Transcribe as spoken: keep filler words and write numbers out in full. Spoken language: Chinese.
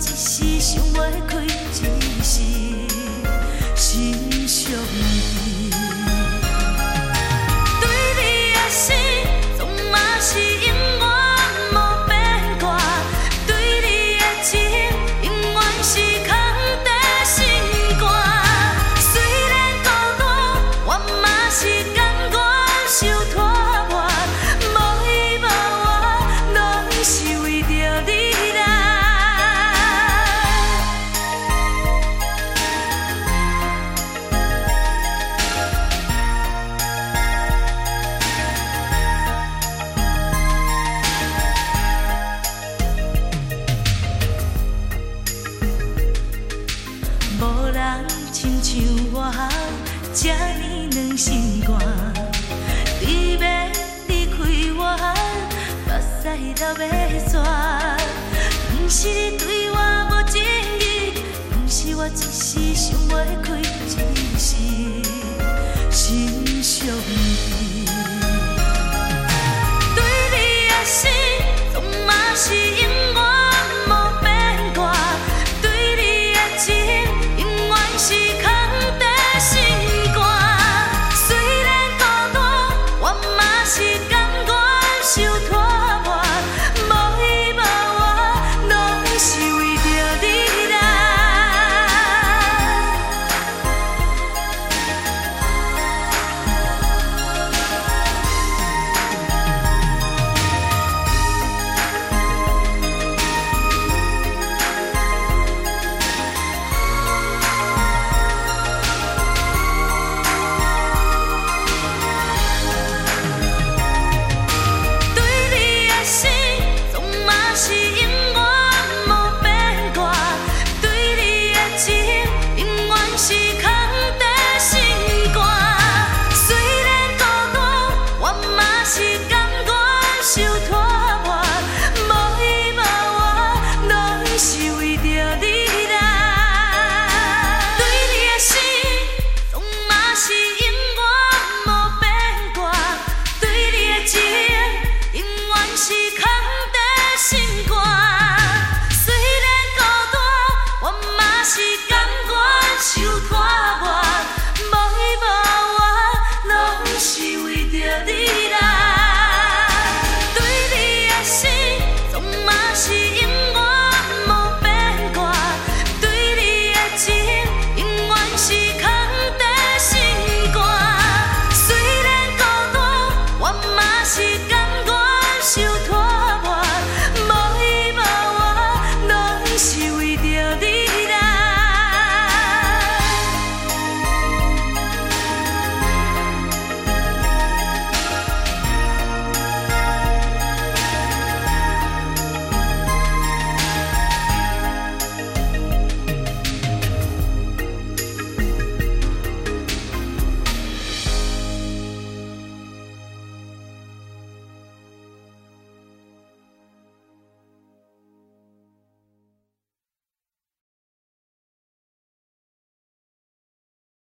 时想袂开，一时心伤悲。对你的心，总嘛是永远无变卦；对你的情，永远是藏在心肝。虽然孤单，我嘛是甘愿受拖磨，无依无我，拢是为着你来。无人亲像我，这呢软心肝。你要离开我，目屎流要煞。不是你对我无情义，不是我一时想袂开，一时心伤。